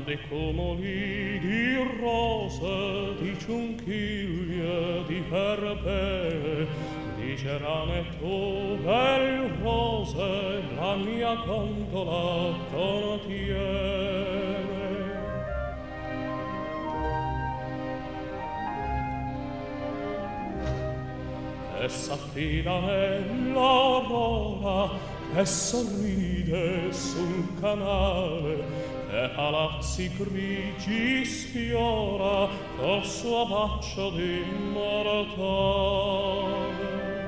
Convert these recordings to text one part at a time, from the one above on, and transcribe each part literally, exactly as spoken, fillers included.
grandi cumuli di rose, di ciunchiglie, di perpee, di cerame tu, bel rose, la mia gondola contiene. E s'affida nell'aurora che sorride sul canale, che palazzi grigi sfiora col suo bacio di mortale.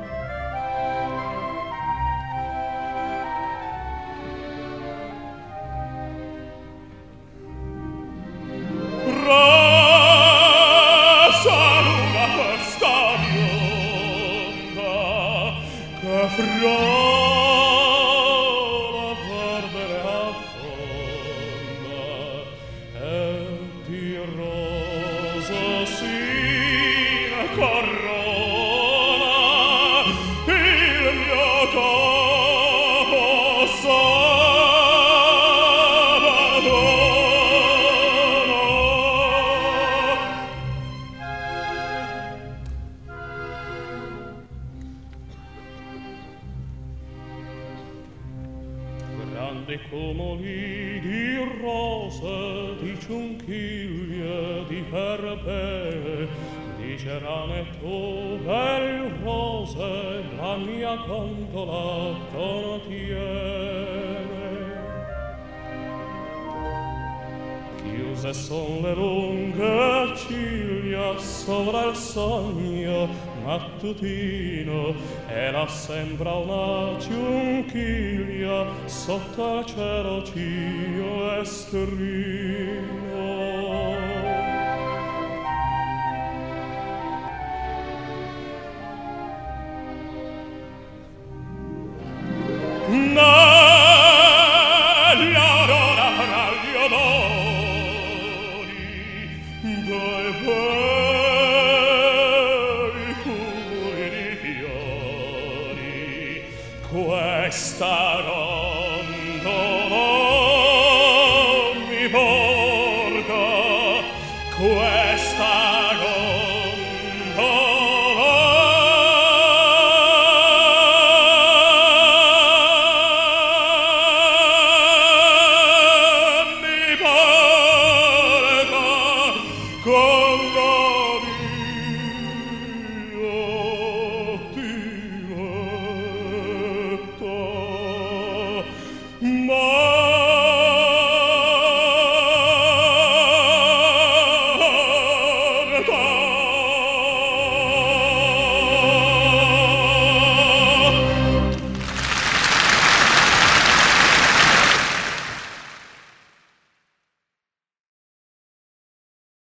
Rasa luna questa bionda che friola verbere affonda e di rosa sine corona il mio capo s'abbandona. Grandi cumuli di rose, di ciunchiglie, di perpee, di cerame tu, bel rose, la mia gondola contiene. Chiuse son le lunghe ciglia sopra il sogno mattutino e la sembra una ciunchiglia sotto il cielo cio esterino. Negli aurora fra gli odori dei belli cumuli di fiori questa rondola